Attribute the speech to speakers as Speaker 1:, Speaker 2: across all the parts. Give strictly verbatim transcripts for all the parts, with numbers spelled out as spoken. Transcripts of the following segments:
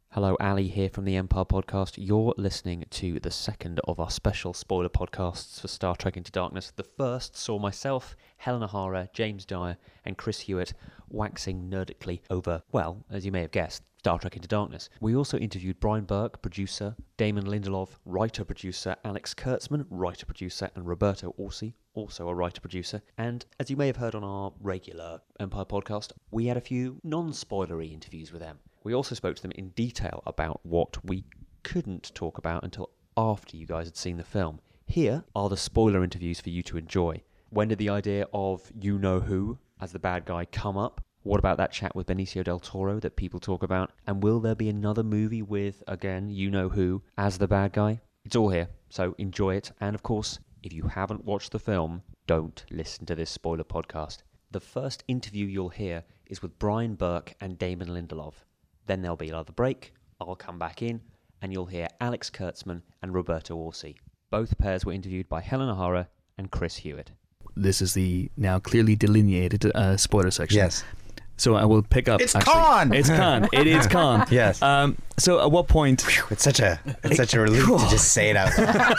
Speaker 1: Hello, Ali here from the Empire Podcast. You're listening to the second of our special spoiler podcasts for Star Trek Into Darkness. The first saw myself, Helen O'Hara, James Dyer, and Chris Hewitt waxing nerdically over, well, as you may have guessed, Star Trek Into Darkness. We also interviewed Brian Burke, producer, Damon Lindelof, writer-producer, Alex Kurtzman, writer-producer, and Roberto Orsi, also a writer-producer. And as you may have heard on our regular Empire Podcast, we had a few non-spoilery interviews with them. We also spoke to them in detail about what we couldn't talk about until after you guys had seen the film. Here are the spoiler interviews for you to enjoy. When did the idea of you-know-who as the bad guy come up? What about that chat with Benicio del Toro that people talk about? And will there be another movie with, again, you-know-who as the bad guy? It's all here, so enjoy it. And of course, if you haven't watched the film, don't listen to this spoiler podcast. The first interview you'll hear is with Brian Burke and Damon Lindelof. Then there'll be another break, I'll come back in, and you'll hear Alex Kurtzman and Roberto Orsi. Both pairs were interviewed by Helen O'Hara and Chris Hewitt.
Speaker 2: This is the now clearly delineated uh, spoiler section.
Speaker 3: Yes.
Speaker 2: So I will pick up.
Speaker 3: It's
Speaker 2: actually,
Speaker 3: Khan!
Speaker 2: It's Khan. It is Khan.
Speaker 3: Yes.
Speaker 2: Um, so at what point...
Speaker 3: It's such a it's such a relief to just say it out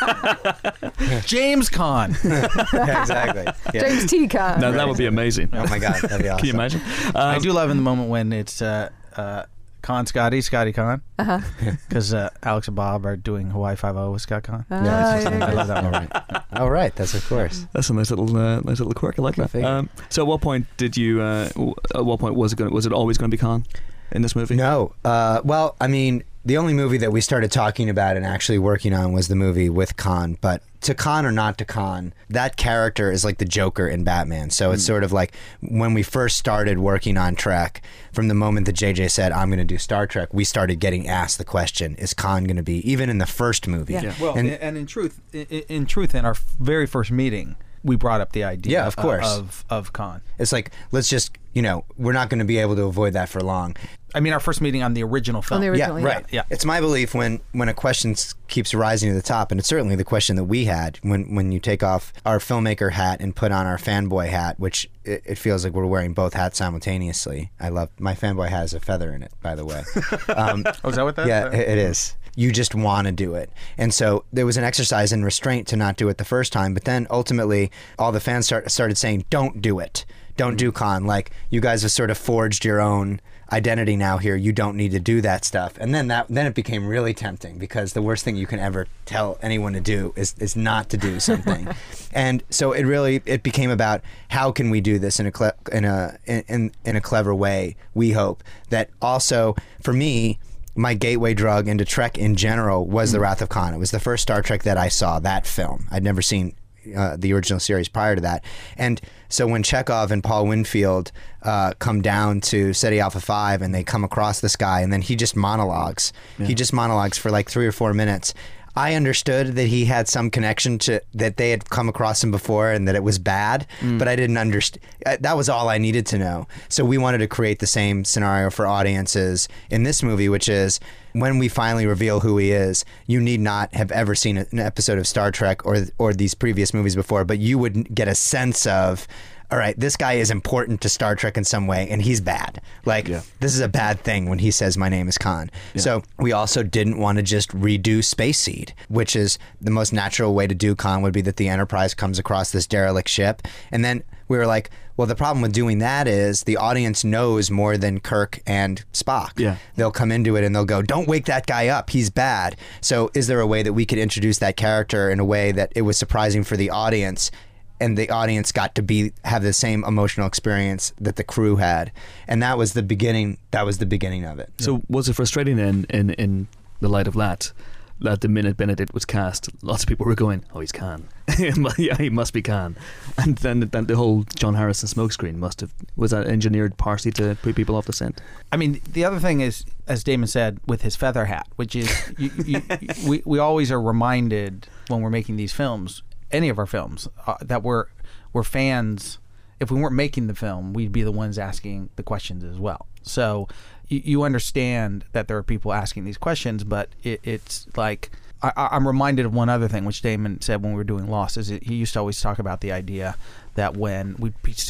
Speaker 3: loud.
Speaker 4: James Khan.
Speaker 3: Yeah, exactly. Yeah.
Speaker 5: James T. Khan.
Speaker 2: No, that would be amazing.
Speaker 3: Oh my God, that'd be awesome.
Speaker 2: Can you imagine? Um,
Speaker 4: I do love in the moment when it's uh, uh, Khan Scotty, Scotty Khan.
Speaker 5: Uh-huh.
Speaker 4: Because uh, Alex and Bob are doing Hawaii Five-O with Scott Khan.
Speaker 5: Ah,
Speaker 3: Yeah, it's
Speaker 5: yeah,
Speaker 3: just-
Speaker 5: yeah.
Speaker 3: I love that one. Right. Oh, right. That's of course.
Speaker 2: That's a nice little, uh, nice little quirk. I like that.
Speaker 3: Figure.
Speaker 2: Um, so at what point did you? Uh, w- at what point was it? Gonna, was it always going to be Khan in this movie?
Speaker 3: No. Uh, well, I mean, the only movie that we started talking about and actually working on was the movie with Khan. But to Khan or not to Khan, that character is like the Joker in Batman. So it's mm. sort of like when we first started working on Trek, from the moment that J J said, I'm going to do Star Trek, we started getting asked the question, is Khan going to be, even in the first movie?
Speaker 5: Yeah.
Speaker 4: Yeah. Well,
Speaker 3: And-
Speaker 4: and, and in truth, in, in truth, in our very first meeting, we brought up the idea
Speaker 3: Yeah, of course.
Speaker 4: of, of Khan.
Speaker 3: It's like, let's just, you know, we're not going to be able to avoid that for long.
Speaker 4: I mean, our first meeting on the original film.
Speaker 5: On the original,
Speaker 3: yeah,
Speaker 5: yeah.
Speaker 3: right.
Speaker 4: Yeah.
Speaker 3: It's my belief when, when a question s- keeps rising to the top, and it's certainly the question that we had when, when you take off our filmmaker hat and put on our fanboy hat, which it, it feels like we're wearing both hats simultaneously. I love my fanboy hat has a feather in it, by the way. Um,
Speaker 4: Oh, is that what that
Speaker 3: yeah,
Speaker 4: is?
Speaker 3: it, it is. You just want to do it. And so there was an exercise in restraint to not do it the first time, but then ultimately all the fans start, started saying, don't do it. Don't do Khan. Like, you guys have sort of forged your own identity now here. You don't need to do that stuff. And then that then it became really tempting, because the worst thing you can ever tell anyone to do is, is not to do something. And so it really it became about how can we do this in a cle- in a in in a clever way. We hope that also for me, my gateway drug into Trek in general was The Wrath of Khan. It was the first Star Trek that I saw, that film. I'd never seen uh, the original series prior to that. And so when Chekhov and Paul Winfield uh, come down to SETI Alpha five and they come across this guy, and then he just monologues. Yeah. He just monologues for like three or four minutes. I understood that he had some connection to that they had come across him before and that it was bad, mm. but I didn't understand. That was all I needed to know. So we wanted to create the same scenario for audiences in this movie, which is when we finally reveal who he is, you need not have ever seen an episode of Star Trek or or these previous movies before, but you would get a sense of, all right, this guy is important to Star Trek in some way, and he's bad. Like, yeah. This is a bad thing when he says, my name is Khan. Yeah. So we also didn't want to just redo Space Seed, which is the most natural way to do Khan would be that the Enterprise comes across this derelict ship. And then we were like, well, the problem with doing that is the audience knows more than Kirk and Spock.
Speaker 2: Yeah.
Speaker 3: They'll come into it and they'll go, don't wake that guy up, he's bad. So is there a way that we could introduce that character in a way that it was surprising for the audience, and the audience got to be have the same emotional experience that the crew had, and that was the beginning. That was the beginning of it.
Speaker 2: So was it frustrating then, in in the light of that, that the minute Benedict was cast, lots of people were going, "Oh, he's Khan. Yeah, he must be Khan," and then then the whole John Harrison smokescreen must have was that engineered partially to put people off the scent.
Speaker 4: I mean, the other thing is, as Damon said, with his feather hat, which is you, you, we we always are reminded when we're making these films, any of our films, uh, that we're we're fans. If we weren't making the film, we'd be the ones asking the questions as well. So you, you understand that there are people asking these questions, but it, it's like I, I'm reminded of one other thing, which Damon said when we were doing Lost. Is it, he used to always talk about the idea that when we'd be so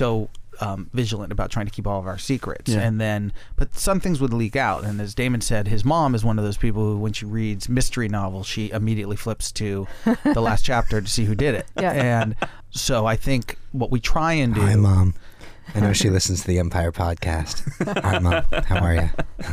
Speaker 4: um, vigilant about trying to keep all of our secrets.
Speaker 2: Yeah.
Speaker 4: And then, but some things would leak out. And as Damon said, his mom is one of those people who, when she reads mystery novels, she immediately flips to the last chapter to see who did it.
Speaker 5: Yeah.
Speaker 4: And so I think what we try and do.
Speaker 3: Hi, Mom. I know she listens to the Empire podcast. Hi, Mom. How are you?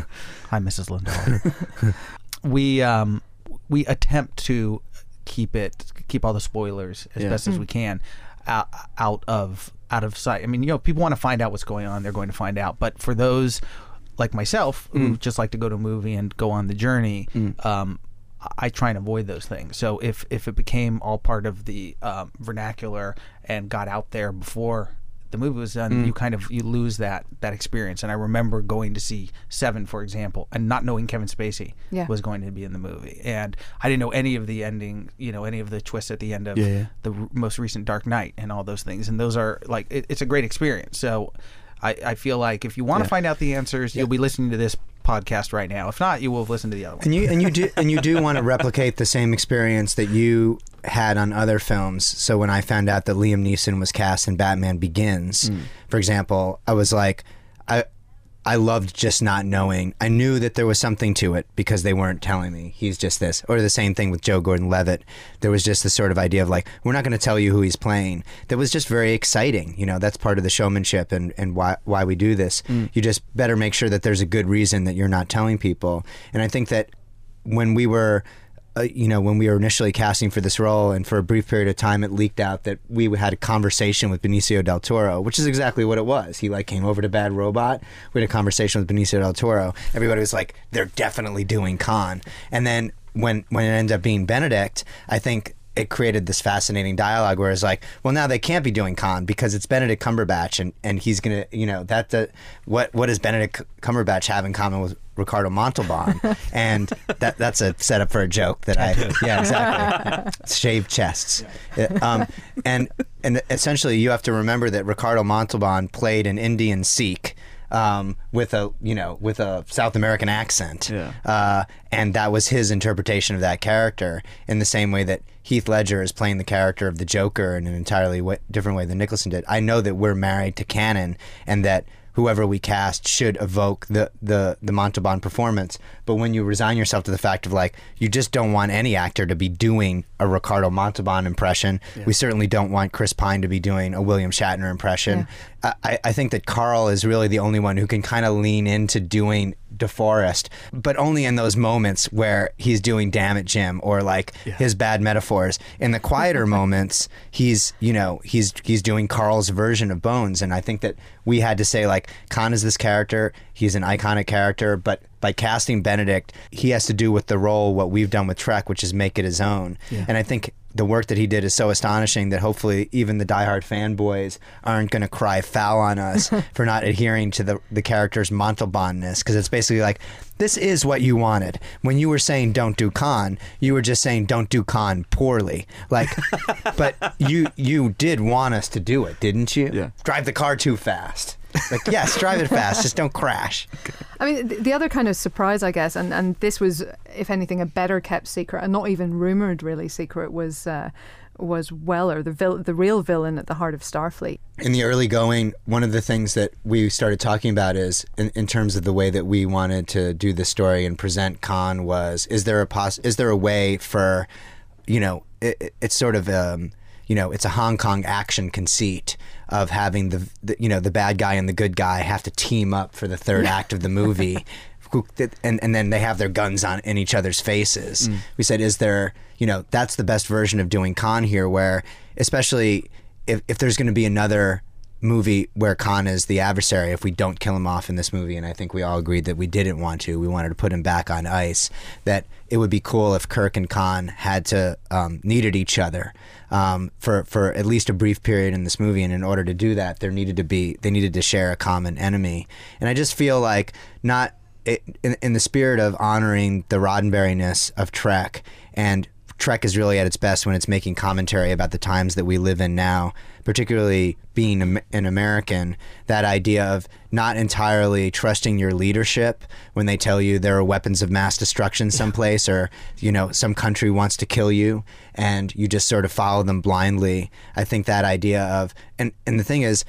Speaker 4: Hi, Missus Lindahl. we um, we attempt to keep it, keep all the spoilers as
Speaker 2: Yeah.
Speaker 4: best as we can out, out of out of sight. I mean, you know, people want to find out what's going on; they're going to find out. But for those like myself who
Speaker 2: Mm.
Speaker 4: just like to go to a movie and go on the journey,
Speaker 2: Mm.
Speaker 4: um, I try and avoid those things. So if if it became all part of the um, vernacular and got out there before the movie was done,
Speaker 2: Mm.
Speaker 4: you kind of you lose that that experience. And I remember going to see Seven, for example, and not knowing Kevin Spacey
Speaker 5: Yeah.
Speaker 4: was going to be in the movie, and I didn't know any of the ending, you know, any of the twists at the end of
Speaker 2: Yeah, yeah.
Speaker 4: the r- most recent Dark Knight and all those things. And those are like it, it's a great experience. So I, I feel like if you want to
Speaker 2: Yeah.
Speaker 4: find out the answers, you'll be listening to this podcast right now. If not, you will listen to the other one.
Speaker 3: And you and you do and you do want to replicate the same experience that you had on other films. So when I found out that Liam Neeson was cast in Batman Begins, for example, I was like, I I loved just not knowing. I knew that there was something to it because they weren't telling me he's just this. Or the same thing with Joe Gordon-Levitt. There was just this sort of idea of like, we're not going to tell you who he's playing. That was just very exciting. You know, that's part of the showmanship and, and why why we do this. You just better make sure that there's a good reason that you're not telling people. And I think that when we were Uh, you know, when we were initially casting for this role, and for a brief period of time, it leaked out that we had a conversation with Benicio del Toro, which is exactly what it was. He like came over to Bad Robot. We had a conversation with Benicio del Toro. Everybody was like, "They're definitely doing Khan." And then when when it ended up being Benedict, I think it created this fascinating dialogue where it's like, well, now they can't be doing Khan because it's Benedict Cumberbatch, and, and he's gonna, you know, that the what what does Benedict Cumberbatch have in common with Ricardo Montalban? And that that's a setup for a joke that I yeah exactly shaved chests, Uh, um, and and essentially you have to remember that Ricardo Montalban played an Indian Sikh. Um, with a you know with a South American accent,
Speaker 2: Yeah.
Speaker 3: uh, and that was his interpretation of that character. In the same way that Heath Ledger is playing the character of the Joker in an entirely w- different way than Nicholson did. I know that we're married to canon, and that whoever we cast should evoke the, the, the Montalban performance. But when you resign yourself to the fact of like, you just don't want any actor to be doing a Ricardo Montalban impression.
Speaker 2: Yeah.
Speaker 3: We certainly don't want Chris Pine to be doing a William Shatner impression. I, I think that Carl is really the only one who can kind of lean into doing DeForest, but only in those moments where he's doing "Damn it, Jim" or like
Speaker 2: Yeah.
Speaker 3: his bad metaphors. In the quieter moments, he's you know he's he's doing Carl's version of Bones, and I think that we had to say like, Khan is this character. He's an iconic character, but by casting Benedict, he has to do with the role what we've done with Trek, which is make it his own.
Speaker 2: Yeah.
Speaker 3: And I think the work that he did is so astonishing that hopefully even the diehard fanboys aren't going to cry foul on us for not adhering to the the character's Montalban-ness, because it's basically like, this is what you wanted. When you were saying don't do Khan, you were just saying don't do Khan poorly. Like, but you you did want us to do it, didn't you?
Speaker 2: Yeah.
Speaker 3: Drive the car too fast. Like, yes, drive it fast, just don't crash.
Speaker 5: I mean, th- the other kind of surprise, I guess, and, and this was, if anything, a better kept secret, and not even rumoured really secret, was uh, was Weller, the vil- the real villain at the heart of Starfleet.
Speaker 3: In the early going, one of the things that we started talking about is, in, in terms of the way that we wanted to do the story and present Khan, was, is there a pos- is there a way for, you know, it, it's sort of, um, you know, it's a Hong Kong action conceit of having the, the, you know, the bad guy and the good guy have to team up for the third act of the movie. Who, and, and then they have their guns on in each other's faces. Mm. We said, is there, you know, that's the best version of doing Khan here, where especially if, if there's going to be another movie where Khan is the adversary, if we don't kill him off in this movie, and I think we all agreed that we didn't want to, we wanted to put him back on ice, that it would be cool if Kirk and Khan had to, um, needed each other um, for, for at least a brief period in this movie, and in order to do that, there needed to be, they needed to share a common enemy. And I just feel like, not, it, in, in the spirit of honoring the Roddenberry-ness of Trek, and Trek is really at its best when it's making commentary about the times that we live in now, particularly being an American, that idea of not entirely trusting your leadership when they tell you there are weapons of mass destruction someplace, or, you know, some country wants to kill you, and you just sort of follow them blindly. I think that idea of, and, and the thing is,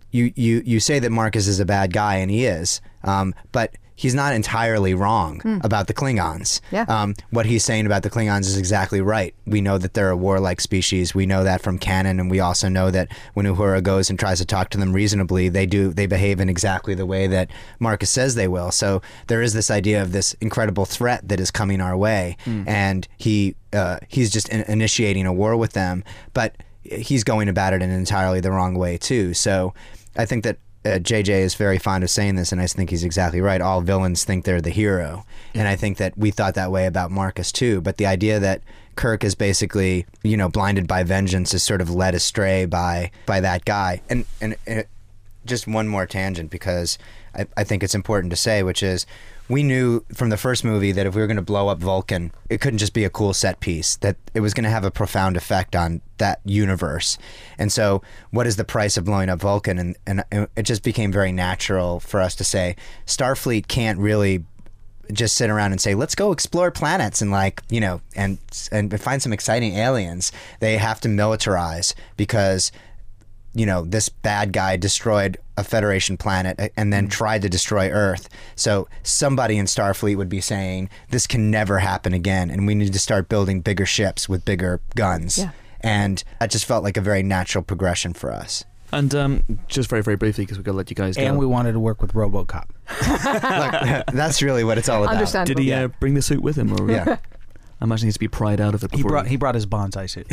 Speaker 3: you, you, you say that Marcus is a bad guy, and he is, um, but he's not entirely wrong mm. about the Klingons.
Speaker 5: Yeah.
Speaker 3: Um, what he's saying about the Klingons is exactly right. We know that they're a warlike species. We know that from canon, and we also know that when Uhura goes and tries to talk to them reasonably, they do they behave in exactly the way that Marcus says they will. So there is this idea of this incredible threat that is coming our way, mm. and he uh, he's just in- initiating a war with them, but he's going about it in entirely the wrong way too. So I think that Uh, J J is very fond of saying this, and I think he's exactly right. All villains think they're the hero. Yeah. And I think that we thought that way about Marcus too. But the idea that Kirk is basically, you know, blinded by vengeance, is sort of led astray by by that guy. And, and, and just one more tangent, because I, I think it's important to say, which is, we knew from the first movie that if we were going to blow up Vulcan, it couldn't just be a cool set piece, that it was going to have a profound effect on that universe. And so what is the price of blowing up Vulcan? And, and it just became very natural for us to say, Starfleet can't really just sit around and say, let's go explore planets and, like, you know, and and find some exciting aliens. They have to militarize, because, you know, this bad guy destroyed a Federation planet and then tried to destroy Earth. So somebody in Starfleet would be saying, this can never happen again, and we need to start building bigger ships with bigger guns.
Speaker 5: Yeah.
Speaker 3: And that just felt like a very natural progression for us.
Speaker 2: And um, just very, very briefly, because we've got to let you guys go.
Speaker 4: And we wanted to work with RoboCop.
Speaker 3: Look, that's really what it's all about.
Speaker 5: Understandable.
Speaker 2: Did he
Speaker 3: Yeah.
Speaker 2: uh, bring the suit with him? Or,
Speaker 3: Yeah.
Speaker 2: I imagine he needs to be pried out of it
Speaker 4: He
Speaker 2: before.
Speaker 4: brought he brought his bonsai suit.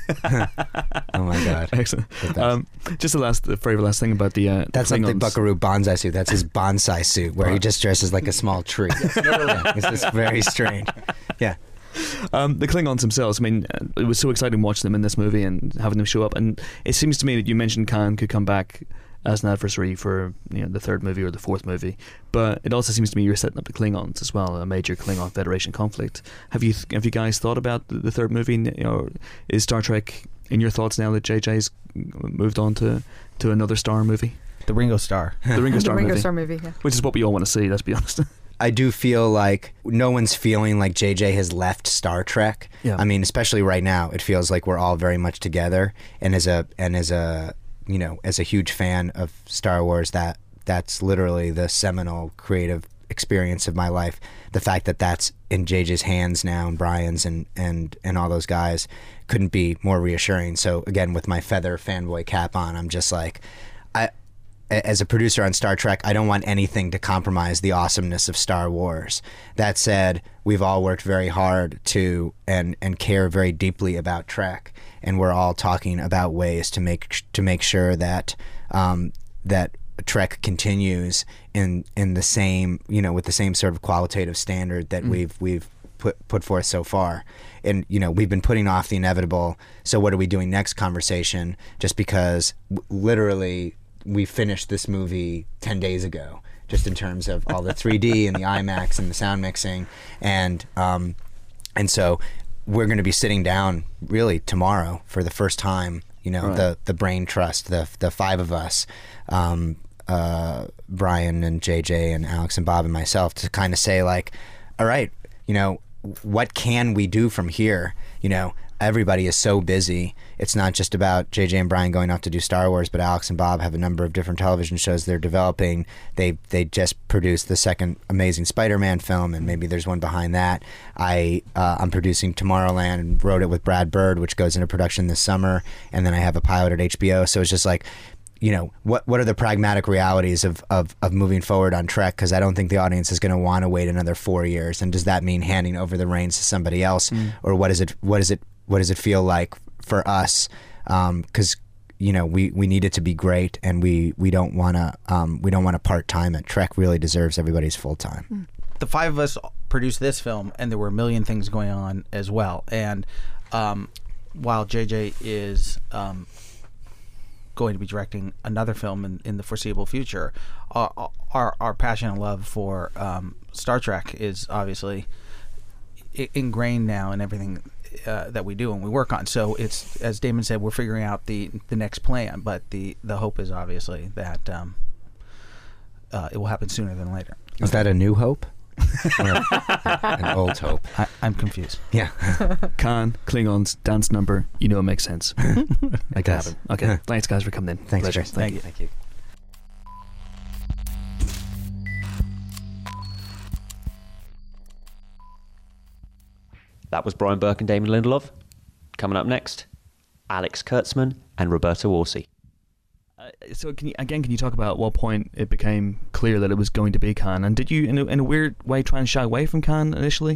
Speaker 3: Oh my God.
Speaker 2: Excellent. Um, just the last, the very last thing about the uh,
Speaker 3: That's
Speaker 2: the
Speaker 3: like the
Speaker 2: Klingons.
Speaker 3: Buckaroo bonsai suit. That's his bonsai suit, where he just dresses like a small tree. Yeah, it's just very strange. Yeah.
Speaker 2: Um, the Klingons themselves, I mean, uh, it was so exciting watching them in this movie and having them show up. And it seems to me that you mentioned Khan could come back as an adversary for, you know, the third movie or the fourth movie, but it also seems to me you're setting up the Klingons as well, a major Klingon Federation conflict. Have you have you guys thought about the, the third movie? You know, is Star Trek in your thoughts now that J J's moved on to, to another Star movie?
Speaker 4: The Ringo Starr.
Speaker 2: The Ringo Starr
Speaker 5: the Ringo
Speaker 2: movie,
Speaker 5: Starr movie, yeah.
Speaker 2: which is what we all want to see. Let's be honest.
Speaker 3: I do feel like no one's feeling like J J has left Star Trek.
Speaker 2: Yeah.
Speaker 3: I mean, especially right now, it feels like we're all very much together. And as a and as a you know, as a huge fan of Star Wars, that that's literally the seminal creative experience of my life. The fact that that's in J J's hands now, and Brian's, and and and all those guys, couldn't be more reassuring. So again, with my feather fanboy cap on, I'm just like, I. As a producer on Star Trek, I don't want anything to compromise the awesomeness of Star Wars. That said, we've all worked very hard to and and care very deeply about Trek, and we're all talking about ways to make to make sure that um, that Trek continues in in the same, you know, with the same sort of qualitative standard that mm. we've we've put put forth so far. And, you know, we've been putting off the inevitable, so what are we doing next conversation, just because w- literally we finished this movie ten days ago, just in terms of all the three D and the IMAX and the sound mixing. And um, and so we're going to be sitting down really tomorrow for the first time, you know,
Speaker 2: right.
Speaker 3: the, the brain trust, the the five of us, um, uh, Brian and J J and Alex and Bob and myself, to kind of say, like, all right, you know, what can we do from here? You know, everybody is so busy. It's not just about J J and Brian going off to do Star Wars, but Alex and Bob have a number of different television shows they're developing. They they just produced the second Amazing Spider-Man film, and maybe there's one behind that. I uh, I'm producing Tomorrowland and wrote it with Brad Bird, which goes into production this summer, and then I have a pilot at H B O. So it's just like, you know, what what are the pragmatic realities of, of, of moving forward on Trek? Because I don't think the audience is going to want to wait another four years. And does that mean handing over the reins to somebody else, mm. or what is it? What is it? What does it feel like for us? Because um, you know, we, we need it to be great, and we, we don't want to um, we don't want to part time it. Trek really deserves everybody's full time.
Speaker 5: Mm.
Speaker 4: The five of us produced this film, and there were a million things going on as well. And um, while J J is um, going to be directing another film in, in the foreseeable future, our, our our passion and love for um, Star Trek is obviously I- ingrained now in everything uh, that we do and we work on. So it's, as Damon said, we're figuring out the the next plan, but the the hope is obviously that um, uh, it will happen sooner than later.
Speaker 3: Is that a new hope? Or an old hope?
Speaker 4: I, I'm confused.
Speaker 3: Yeah.
Speaker 2: Khan, Klingons, dance number, you know it makes sense.
Speaker 3: It
Speaker 2: Like
Speaker 3: does.
Speaker 2: that. Okay, thanks guys for coming in.
Speaker 3: Thanks,
Speaker 2: Pleasure.
Speaker 3: Chris.
Speaker 2: Thank you.
Speaker 3: Thank you.
Speaker 1: That was Brian Burke and Damon Lindelof. Coming up next, Alex Kurtzman and Roberta Warsi.
Speaker 2: Uh, so can you, again, can you talk about what point it became clear that it was going to be Cannes? And did you, in a, in a weird way, try and shy away from Cannes initially?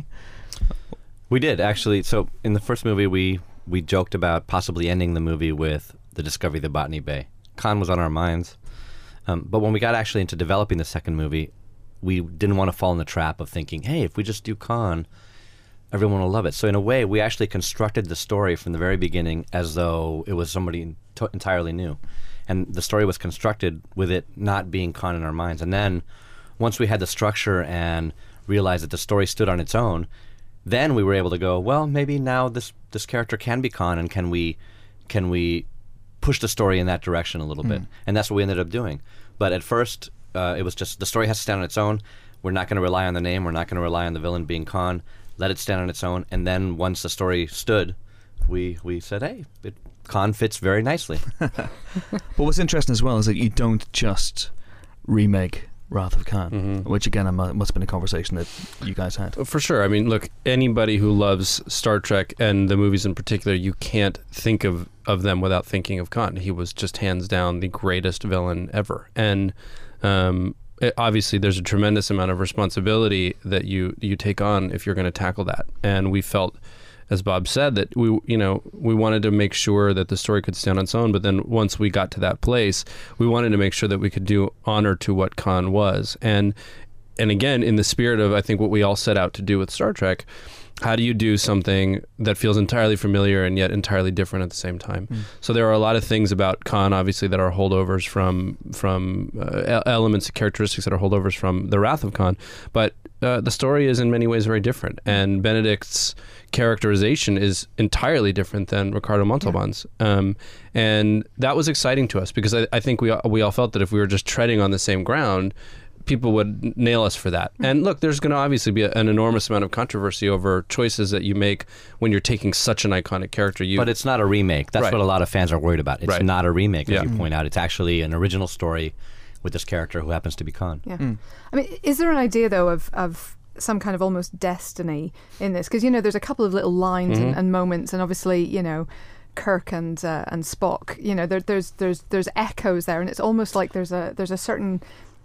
Speaker 6: We did, actually. So in the first movie, we, we joked about possibly ending the movie with the discovery of the Botany Bay. Cannes was on our minds. Um, but when we got actually into developing the second movie, we didn't want to fall in the trap of thinking, hey, if we just do Cannes, everyone will love it. So in a way, we actually constructed the story from the very beginning as though it was somebody to- entirely new. And the story was constructed with it not being Cannes in our minds. And then once we had the structure and realized that the story stood on its own, then we were able to go, well, maybe now this this character can be Cannes, and can we can we push the story in that direction a little mm. bit? And that's what we ended up doing. But at first, uh, it was just the story has to stand on its own. We're not going to rely on the name. We're not going to rely on the villain being Cannes. Let it stand on its own. And then once the story stood, we we said, hey, it, Cannes fits very nicely.
Speaker 2: But what's interesting as well is that you don't just remake Wrath of Khan, mm-hmm. which again must have been a conversation that you guys had.
Speaker 7: For sure. I mean, look, anybody who loves Star Trek and the movies in particular, you can't think of, of them without thinking of Khan. He was just hands down the greatest villain ever. And um, it, obviously there's a tremendous amount of responsibility that you, you take on if you're going to tackle that. And we felt, as Bob said, that we, you know, we wanted to make sure that the story could stand on its own. But then once we got to that place, we wanted to make sure that we could do honor to what Khan was. And, and again, in the spirit of, I think, what we all set out to do with Star Trek, how do you do something that feels entirely familiar and yet entirely different at the same time? Mm. So there are a lot of things about Khan, obviously, that are holdovers from from uh, elements, characteristics that are holdovers from the Wrath of Khan. But uh, the story is in many ways very different. And Benedict's characterization is entirely different than Ricardo Montalban's. Yeah. Um, and that was exciting to us because I, I think we all, we all felt that if we were just treading on the same ground, people would nail us for that. And look, there's going to obviously be a, an enormous amount of controversy over choices that you make when you're taking such an iconic character. You,
Speaker 6: but it's not a remake. That's
Speaker 7: right.
Speaker 6: what a lot of fans are worried about. It's
Speaker 7: right.
Speaker 6: not a remake, as
Speaker 7: yeah.
Speaker 6: you point out. It's actually an original story with this character who happens to be Khan.
Speaker 5: Yeah. Mm. I mean, is there an idea, though, of... of some kind of almost destiny in this, because you know there's a couple of little lines mm-hmm. and, and moments, and obviously you know Kirk and uh, and Spock, you know there, there's there's there's echoes there, and it's almost like there's a there's a certain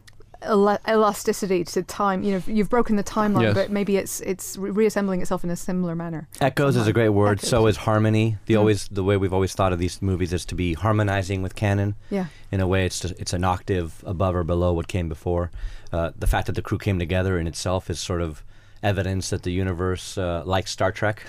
Speaker 5: el- elasticity to time. You know, you've broken the timeline, yes. but maybe it's it's re- reassembling itself in a similar manner.
Speaker 6: Echoes
Speaker 5: somehow.
Speaker 6: is a great word.
Speaker 5: Echoes.
Speaker 6: So is harmony. The
Speaker 5: mm.
Speaker 6: always the way we've always thought of these movies is to be harmonizing with canon.
Speaker 5: Yeah.
Speaker 6: In a way, it's just, it's an octave above or below what came before. Uh, the fact that the crew came together in itself is sort of evidence that the universe uh, likes Star Trek.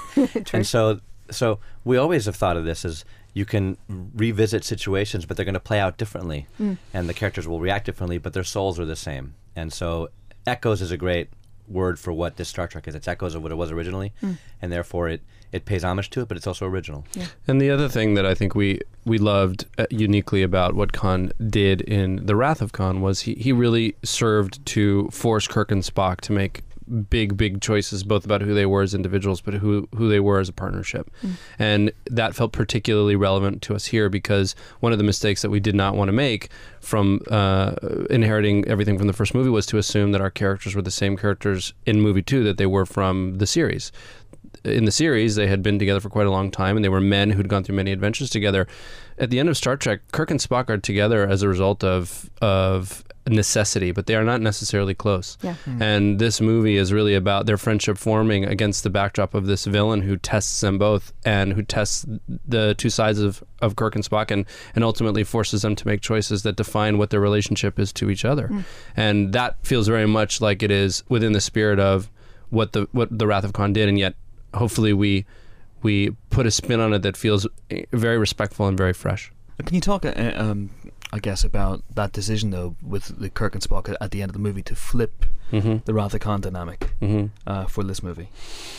Speaker 6: And so so we always have thought of this as you can revisit situations, but they're going to play out differently. Mm. And the characters will react differently, but their souls are the same. And so echoes is a great word for what this Star Trek is. It's echoes of what it was originally, mm. and therefore it, it pays homage to it, but it's also original.
Speaker 5: Yeah.
Speaker 7: And the other thing that I think we, we loved uh, uniquely about what Khan did in The Wrath of Khan was he, he really served to force Kirk and Spock to make big, big choices, both about who they were as individuals, but who who they were as a partnership. Mm. And that felt particularly relevant to us here because one of the mistakes that we did not want to make from uh, inheriting everything from the first movie was to assume that our characters were the same characters in movie two that they were from the series. In the series, they had been together for quite a long time, and they were men who'd gone through many adventures together. At the end of Star Trek, Kirk and Spock are together as a result of of necessity, but they are not necessarily close.
Speaker 5: Yeah. Mm.
Speaker 7: And this movie is really about their friendship forming against the backdrop of this villain who tests them both and who tests the two sides of, of Kirk and Spock and, and ultimately forces them to make choices that define what their relationship is to each other. Mm. And that feels very much like it is within the spirit of what the what the Wrath of Khan did, and yet hopefully we we put a spin on it that feels very respectful and very fresh.
Speaker 2: Can you talk, uh, um, I guess, about that decision, though, with the Kirk and Spock at the end of the movie to flip mm-hmm. the Wrath of Khan dynamic mm-hmm. uh, for this movie?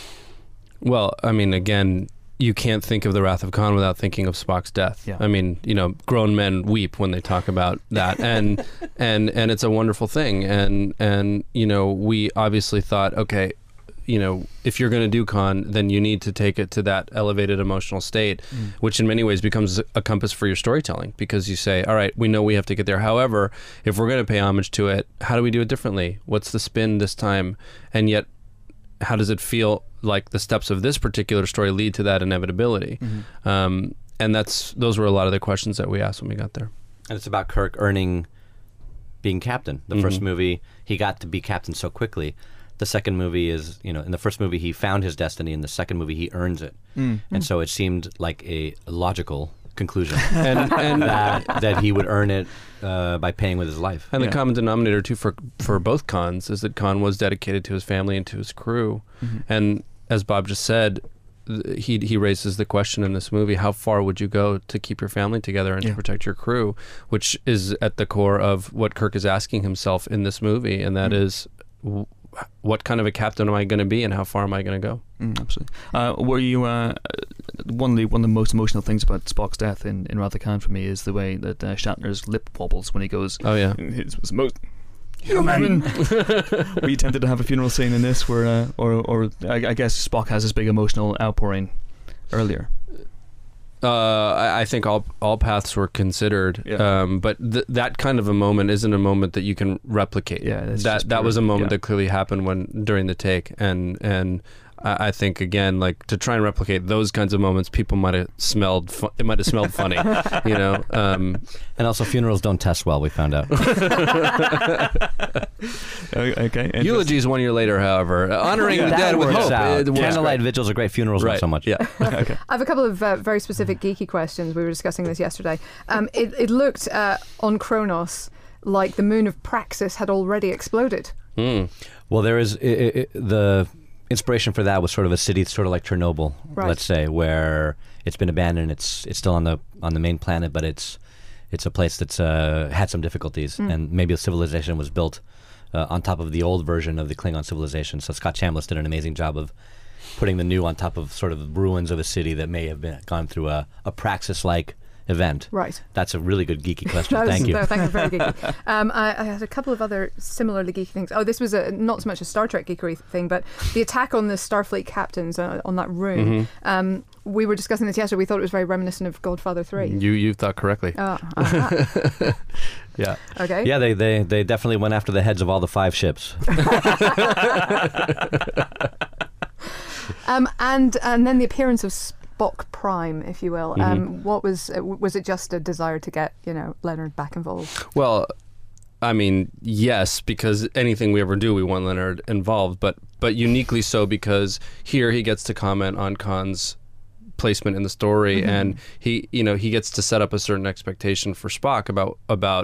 Speaker 7: Well, I mean, again, you can't think of the Wrath of Khan without thinking of Spock's death.
Speaker 2: Yeah.
Speaker 7: I mean, you know, grown men weep when they talk about that, and and and it's a wonderful thing. And and you know, we obviously thought, okay, you know, if you're going to do Khan, then you need to take it to that elevated emotional state, mm. which in many ways becomes a compass for your storytelling, because you say, all right, we know we have to get there. However, if we're going to pay homage to it, how do we do it differently? What's the spin this time? And yet, how does it feel like the steps of this particular story lead to that inevitability?
Speaker 2: Mm-hmm.
Speaker 7: Um, and that's those were a lot of the questions that we asked when we got there.
Speaker 6: And it's about Kirk earning being captain. The
Speaker 7: Mhm.
Speaker 6: first movie, he got to be captain so quickly. The second movie is, you know, in the first movie he found his destiny. In the second movie he earns it.
Speaker 2: Mm.
Speaker 6: And so it seemed like a logical conclusion
Speaker 7: And and
Speaker 6: that that he would earn it uh, by paying with his life.
Speaker 7: And
Speaker 2: Yeah.
Speaker 7: the common denominator too for for both Khans is that Khan was dedicated to his family and to his crew.
Speaker 2: Mm-hmm.
Speaker 7: And as Bob just said, th- he he raises the question in this movie: how far would you go to keep your family together and
Speaker 2: Yeah.
Speaker 7: to protect your crew? Which is at the core of what Kirk is asking himself in this movie, and that
Speaker 2: Mm.
Speaker 7: is, w- what kind of a captain am I going to be, and how far am I going to go?
Speaker 2: Mm, absolutely. Uh, were you uh, one of the one of the most emotional things about Spock's death in in Wrath of Khan for me is the way that uh, Shatner's lip wobbles when he goes.
Speaker 7: Oh yeah.
Speaker 2: It was most human. Were you tempted to have a funeral scene in this, where, uh, or or I, I guess Spock has this big emotional outpouring earlier?
Speaker 7: Uh, I, I think all all paths were considered,
Speaker 2: Yeah.
Speaker 7: um, but th- that kind of a moment isn't a moment that you can replicate.
Speaker 2: Yeah, it's
Speaker 7: that
Speaker 2: just
Speaker 7: that
Speaker 2: pure-
Speaker 7: was a moment
Speaker 2: yeah.
Speaker 7: that clearly happened when during the take, and and I, I think again, like to try and replicate those kinds of moments, people might have smelled fu- it might have smelled funny, you know. Um,
Speaker 6: And also funerals don't test well, we found out.
Speaker 2: Okay. interesting.
Speaker 7: eulogies one year later, however, honoring the
Speaker 6: That
Speaker 7: dead with
Speaker 6: works
Speaker 7: hope.
Speaker 6: out.
Speaker 7: it works
Speaker 6: Candlelight
Speaker 7: great.
Speaker 6: vigils are great, funerals
Speaker 7: Right.
Speaker 6: not so much.
Speaker 7: Yeah.
Speaker 2: Okay.
Speaker 5: I have a couple of uh, very specific geeky questions. We were discussing this yesterday. Um, it, it looked uh, on Kronos like the moon of Praxis had already exploded.
Speaker 7: Mm.
Speaker 6: Well, there is i i the inspiration for that was sort of a city, sort of like Chernobyl,
Speaker 5: Right.
Speaker 6: let's say, where it's been abandoned. It's it's still on the on the main planet, but it's it's a place that's uh, had some difficulties, and maybe a civilization was built uh, on top of the old version of the Klingon civilization. So Scott Chambliss did an amazing job of putting the new on top of sort of the ruins of a city that may have been gone through a, a Praxis-like event.
Speaker 5: Right.
Speaker 6: That's a really good geeky question.
Speaker 5: That was-
Speaker 6: Thank you.
Speaker 5: no, thank you. Very geeky. Um, I, I had a couple of other similarly geeky things. Oh, this was a, not so much a Star Trek geekery thing, but the attack on the Starfleet captains uh, on that room.
Speaker 7: Mm-hmm.
Speaker 5: Um, we were discussing this yesterday. We thought it was very reminiscent of Godfather three.
Speaker 7: You you thought correctly.
Speaker 5: Oh, uh-huh.
Speaker 7: Yeah.
Speaker 5: Okay.
Speaker 6: Yeah, they, they, they definitely went after the heads of all the five ships.
Speaker 5: Um, and and then the appearance of Spock Prime, if you will.
Speaker 7: Mm-hmm.
Speaker 5: Um, what was uh, was it just a desire to get you know Leonard back involved?
Speaker 7: Well, I mean, yes, because anything we ever do, we want Leonard involved, but but uniquely so because here he gets to comment on Khan's placement in the story, and he, you know, he gets to set up a certain expectation for Spock about about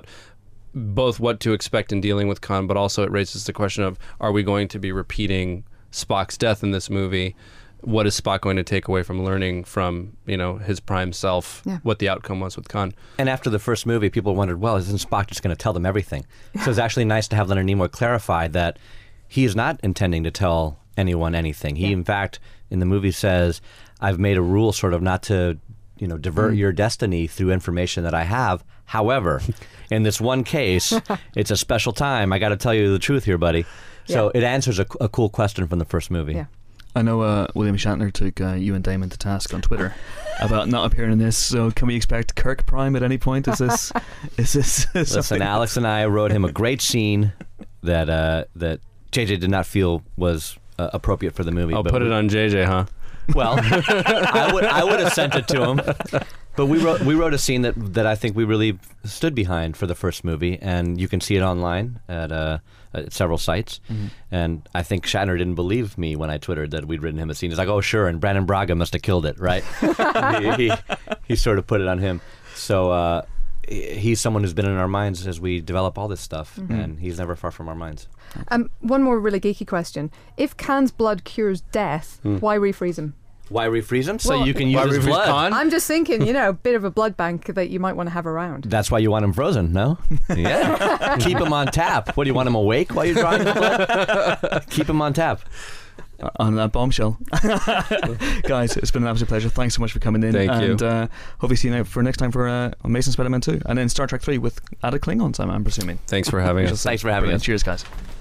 Speaker 7: both what to expect in dealing with Khan, but also it raises the question of, are we going to be repeating Spock's death in this movie? What is Spock going to take away from learning from, you know, his prime self,
Speaker 5: Yeah.
Speaker 7: what the outcome was with Khan?
Speaker 6: And after the first movie, people wondered, well, isn't Spock just going to tell them everything? So it's actually nice to have Leonard Nimoy clarify that he is not intending to tell anyone anything. He, in fact, in the movie says, I've made a rule sort of not to, you know, divert your destiny through information that I have. However, in this one case, it's a special time. I got to tell you the truth here, buddy. So
Speaker 5: Yeah.
Speaker 6: it answers a, a cool question from the first movie.
Speaker 5: Yeah.
Speaker 2: I know uh, William Shatner took uh, you and Damon to task on Twitter about not appearing in this. So can we expect Kirk Prime at any point? Is this? Is this?
Speaker 6: Listen,
Speaker 2: something-
Speaker 6: Alex and I wrote him a great scene that uh, that J J did not feel was uh, appropriate for the movie.
Speaker 7: I'll
Speaker 6: but
Speaker 7: put
Speaker 6: we-
Speaker 7: it on J J, huh?
Speaker 6: Well, I would I would have sent it to him, but we wrote we wrote a scene that that I think we really stood behind for the first movie, and you can see it online at uh, at several sites. And I think Shatner didn't believe me when I twittered that we'd written him a scene. He's like, "Oh, sure," and Brandon Braga must have killed it, right? he, he he sort of put it on him. So uh, he- he's someone who's been in our minds as we develop all this stuff, and he's never far from our minds.
Speaker 5: Um, one more really geeky question: if Khan's blood cures death, why refreeze him?
Speaker 6: Why refreeze him? So
Speaker 5: Well,
Speaker 6: you can use
Speaker 7: Why
Speaker 6: his
Speaker 7: refreeze
Speaker 6: blood.
Speaker 7: Khan?
Speaker 5: I'm just thinking, you know, a bit of a blood bank that you might want to have around.
Speaker 6: That's why you want him frozen, no? Yeah. Keep him on tap. What, do you want him awake while you're drawing the blood? Keep him on tap.
Speaker 2: Uh, on that bombshell. Guys, it's been an absolute pleasure. Thanks so much for coming in.
Speaker 7: Thank you.
Speaker 2: and uh, hopefully see you now for next time for uh, Mason Spider-Man two, and then Star Trek three with added Klingons, I'm, I'm presuming.
Speaker 7: Thanks for having us.
Speaker 6: Thanks for having
Speaker 2: Brilliant.
Speaker 6: us.
Speaker 2: Cheers, guys.